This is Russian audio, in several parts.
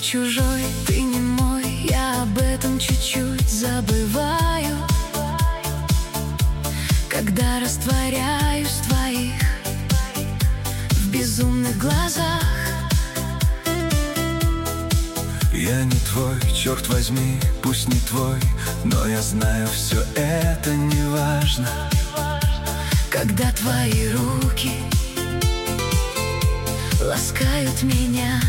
чужой, ты не мой. Я об этом чуть-чуть забываю, когда растворяюсь в твоих, в безумных глазах. Я не твой, черт возьми, пусть не твой, но я знаю, все это не важно, когда твои руки ласкают меня.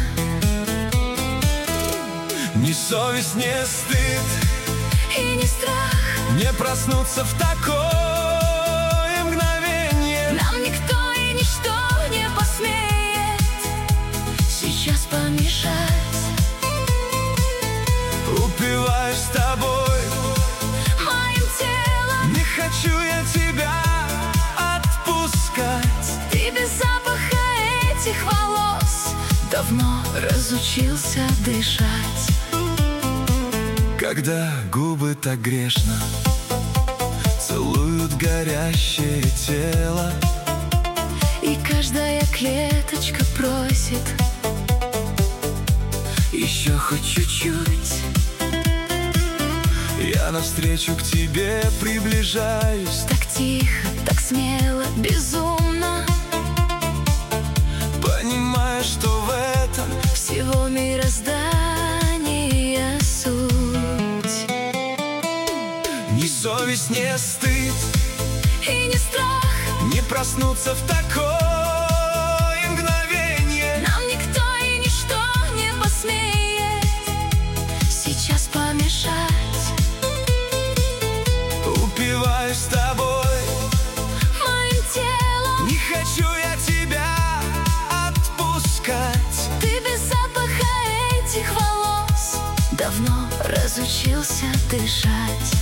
Ни совесть, ни стыд И не страх, не проснуться в такое мгновение. нам никто и ничто не посмеет сейчас помешать. Упиваюсь с тобой Моим телом не хочу я тебя отпускать. ты без запаха этих волос давно разучился дышать. Когда губы так грешно целуют горящее тело, И каждая клеточка просит еще хоть чуть-чуть, я навстречу к тебе приближаюсь, так тихо, так смело, безумно, понимая, что в этом всего мироздания суть. ни совесть, ни стыд И не страх, не проснуться в такое мгновение. нам никто и ничто не посмеет сейчас помешать. Упиваюсь с тобой, Моим телом не хочу я тебя отпускать. ты без запаха этих волос давно разучился дышать.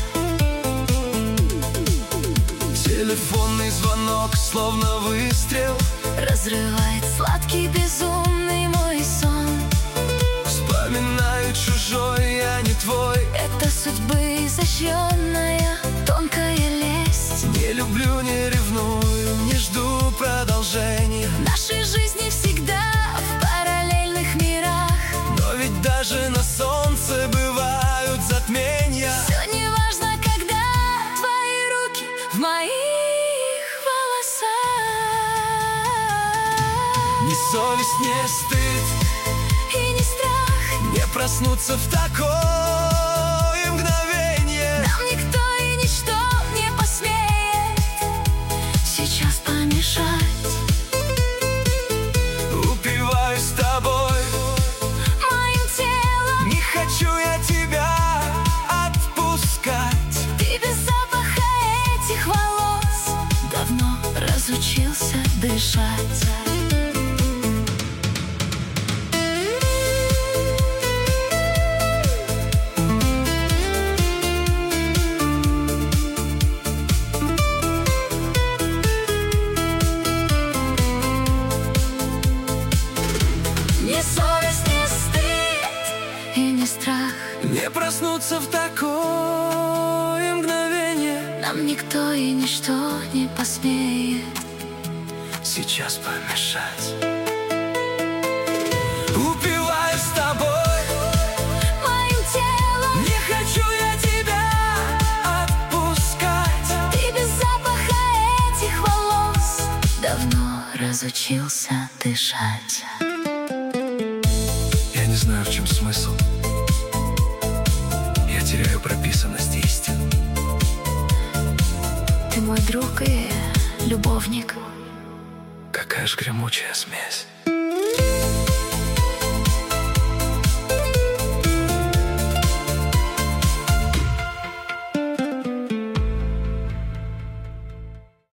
Телефонный звонок, словно выстрел, Разрывает сладкий, безумный мой сон. вспоминаю чужой, я не твой. Это судьбы изощренная, тонкая лесть. Не люблю, не ревную, не жду продолжения. В нашей жизни всегда в параллельных мирах. Но ведь даже на солнце бывают затмения. Все не важно, когда твои руки в моих волосах. Ни совесть, ни стыд И не страх, не проснуться в такое мгновение. нам никто и ничто не посмеет сейчас помешать. Упиваюсь с тобой, Моим телом не хочу я тебя отпускать. ты без запаха этих волос давно разучился дышать. Ни совесть, ни стыд и не страх, Не проснуться в такое мгновение. нам никто и ничто не посмеет Сейчас помешать. Упиваюсь с тобой, моим телом. не хочу я тебя отпускать. Ты без запаха этих волос давно разучился дышать. Я не знаю, в чем смысл. Я теряю прописанность истин. Ты мой друг и любовник. Какая ж гремучая смесь.